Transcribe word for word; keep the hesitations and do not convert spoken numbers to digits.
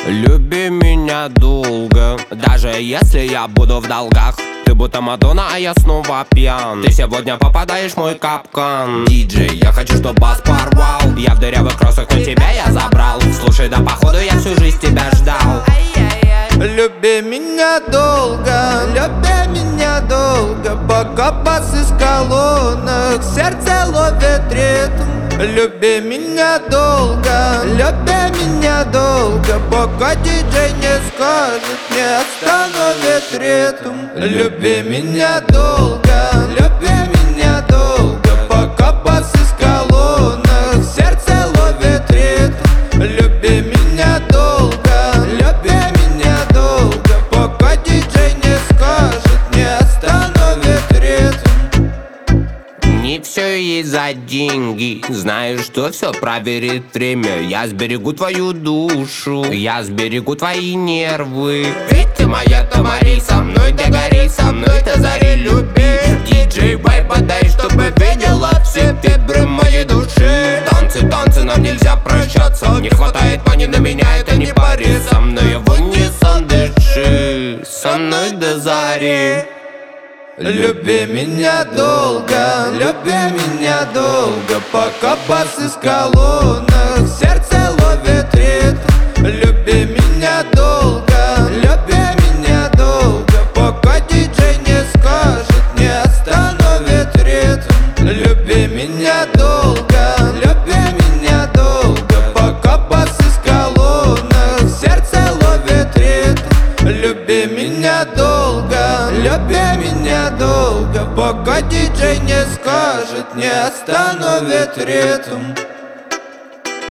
Люби меня долго, даже если я буду в долгах. Ты будто Мадонна, а я снова пьян. Ты сегодня попадаешь в мой капкан. Диджей, я хочу, чтоб бас порвал. Я в дырявых кроссах, но тебя я забрал. Слушай, да походу я всю жизнь тебя ждал. Люби меня долго, люби меня долго, пока бас из колонок сердце ловит ритм. Люби меня долго, люби меня долго, пока диджей не скажет, не остановит ритм. Люби меня долго, люби меня долго, пока бас из колонок сердце ловит ритм. Люби меня долго, люби меня долго, пока диджей не скажет, не остановит ритм. Не все из-за деньги, знаешь, что все проверит время. Я сберегу твою душу, я сберегу твои нервы. Ведь ты моя Тамари, со мной ты гори, со мной ты зари, люби. Диджей, вайба дай, чтобы видела все фибры моей души. Танцы, танцы, нам нельзя прощаться. Не хватает пани на меня, это не пари. Со мной его не сандыши, со мной до зари. Люби меня долго, люби меня долго, пока бас из колонок сердце ловит ритм. Люби меня долго, люби меня долго, пока диджей не скажет, не остановит ритм. Люби меня долго, люби меня долго, пока бас из колонок сердце ловит ритм. Люби меня долго, люби меня долго, пока диджей не скажет, не остановит ритм.